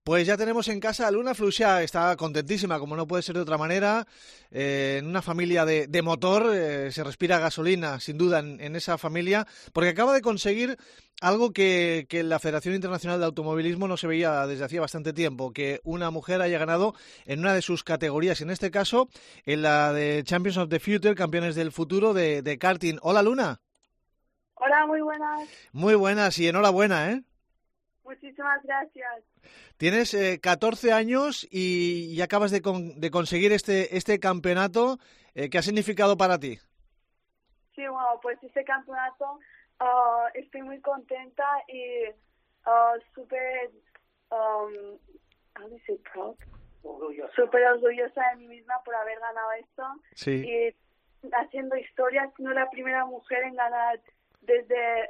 Pues ya tenemos en casa a Luna Fluxà, está contentísima, como no puede ser de otra manera. En una familia de motor, se respira gasolina, sin duda, en esa familia, porque acaba de conseguir algo que en la Federación Internacional de Automovilismo no se veía desde hacía bastante tiempo, que una mujer haya ganado en una de sus categorías, en este caso en la de Champions of the Future, campeones del futuro de karting. Hola, Luna. Hola, muy buenas. Muy buenas y enhorabuena, ¿eh? Muchísimas gracias. Tienes 14 años y acabas de conseguir este campeonato. ¿Qué ha significado para ti? Sí, bueno, pues este campeonato estoy muy contenta y súper, how do you say proud? Súper orgullosa de mí misma por haber ganado esto. Sí. Y haciendo historia, siendo la primera mujer en ganar desde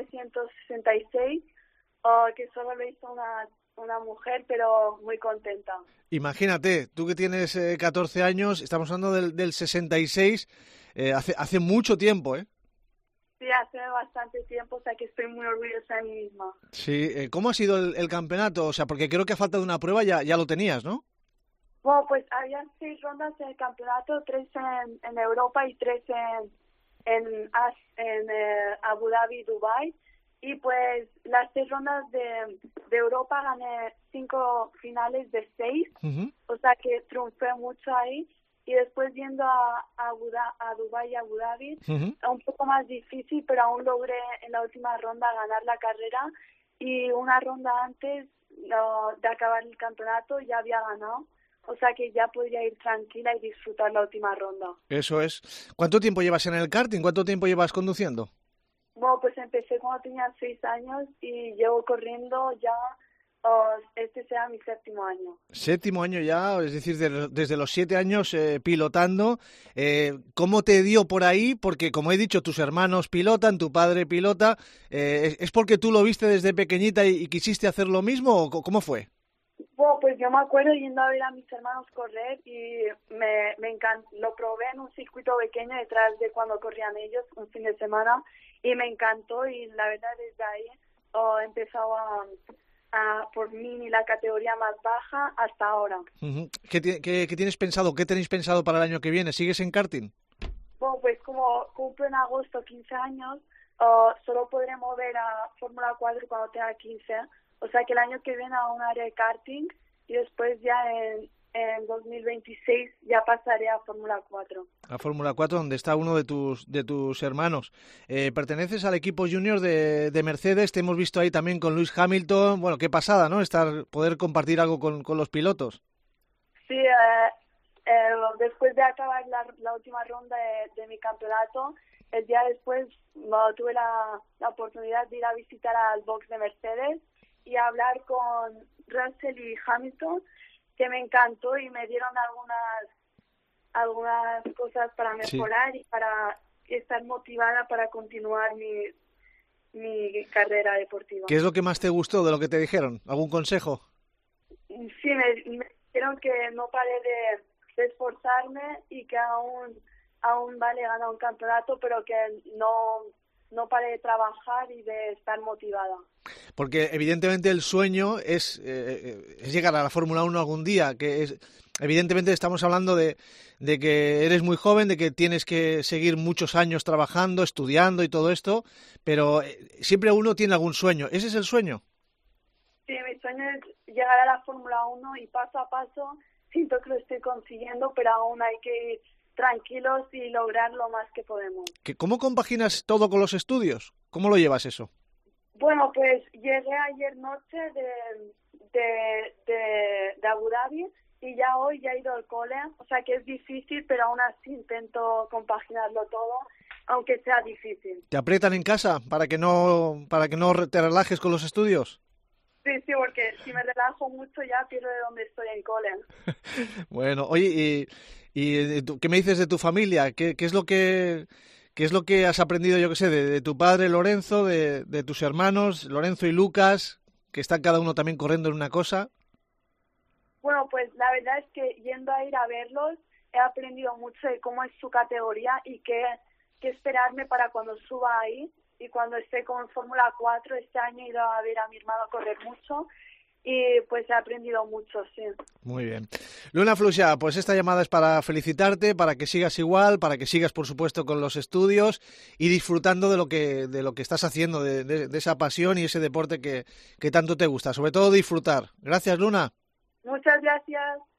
1966, que solo lo hizo una mujer, pero muy contenta. Imagínate, tú que tienes 14 años, estamos hablando del 66, hace mucho tiempo, ¿eh? Sí, hace bastante tiempo, o sea que estoy muy orgullosa de mí misma. Sí, ¿cómo ha sido el campeonato? O sea, porque creo que a falta de una prueba ya lo tenías, ¿no? Bueno, pues había 6 rondas en el campeonato, 3 en Europa y 3 en Abu Dhabi, Dubai. Y pues las 6 rondas de Europa gané 5 finales de 6, o sea que triunfé mucho ahí. Y después yendo a Dubái y Abu Dhabi, un poco más difícil, pero aún logré en la última ronda ganar la carrera. Y una ronda antes de acabar el campeonato ya había ganado, o sea que ya podría ir tranquila y disfrutar la última ronda. Eso es. ¿Cuánto tiempo llevas en el karting? ¿Cuánto tiempo llevas conduciendo? Bueno, pues empecé cuando tenía 6 años y llevo corriendo ya, este será mi 7º año. 7º año ya, es decir, desde los 7 años pilotando. ¿Cómo te dio por ahí? Porque, como he dicho, tus hermanos pilotan, tu padre pilota. ¿Es porque tú lo viste desde pequeñita y quisiste hacer lo mismo o cómo fue? Bueno, pues yo me acuerdo yendo a ver a mis hermanos correr y me encantó. Lo probé en un circuito pequeño detrás de cuando corrían ellos un fin de semana y me encantó, y la verdad desde ahí he empezado por mini la categoría más baja hasta ahora. ¿Qué tienes pensado? ¿Qué tenéis pensado para el año que viene? ¿Sigues en karting? Bueno, pues como cumplo en agosto 15 años, solo podré mover a Fórmula 4 cuando tenga 15. O sea que el año que viene aún haré karting y después ya en 2026 ya pasaré a Fórmula 4. A Fórmula 4, donde está uno de tus hermanos. Perteneces al equipo junior de Mercedes. Te hemos visto ahí también con Lewis Hamilton. Bueno, qué pasada, ¿no? Poder compartir algo con los pilotos. Sí, después de acabar la última ronda de mi campeonato, el día después tuve la oportunidad de ir a visitar al box de Mercedes y hablar con Russell y Hamilton, que me encantó y me dieron algunas cosas para mejorar, sí, y para estar motivada para continuar mi carrera deportiva. ¿Qué es lo que más te gustó de lo que te dijeron? ¿Algún consejo? Sí, me dijeron que no paré de esforzarme y que aún vale ganar un campeonato, pero que no paré de trabajar y de estar motivada. Porque evidentemente el sueño es llegar a la Fórmula 1 algún día, evidentemente estamos hablando de que eres muy joven, de que tienes que seguir muchos años trabajando, estudiando y todo esto, pero siempre uno tiene algún sueño. ¿Ese es el sueño? Sí, mi sueño es llegar a la Fórmula 1 y paso a paso siento que lo estoy consiguiendo, pero aún hay que ir tranquilos y lograr lo más que podemos. ¿Cómo compaginas todo con los estudios? ¿Cómo lo llevas eso? Bueno, pues llegué ayer noche de Abu Dhabi y ya hoy ya he ido al cole, o sea que es difícil, pero aún así intento compaginarlo todo, aunque sea difícil. ¿Te aprietan en casa para que no te relajes con los estudios? Sí, porque si me relajo mucho ya pierdo de dónde estoy en cole. Bueno, oye, ¿y qué me dices de tu familia? ¿Qué es lo que has aprendido, yo qué sé, de tu padre Lorenzo, de tus hermanos Lorenzo y Lucas, que están cada uno también corriendo en una cosa? Bueno, pues la verdad es que yendo a ir a verlos he aprendido mucho de cómo es su categoría y qué esperarme para cuando suba ahí. Y cuando esté con Fórmula 4 este año he ido a ver a mi hermano correr mucho y pues he aprendido mucho, sí. Muy bien. Luna Fluxà, pues esta llamada es para felicitarte, para que sigas igual, para que sigas, por supuesto, con los estudios y disfrutando de lo que estás haciendo, de esa pasión y ese deporte que tanto te gusta. Sobre todo disfrutar. Gracias, Luna. Muchas gracias.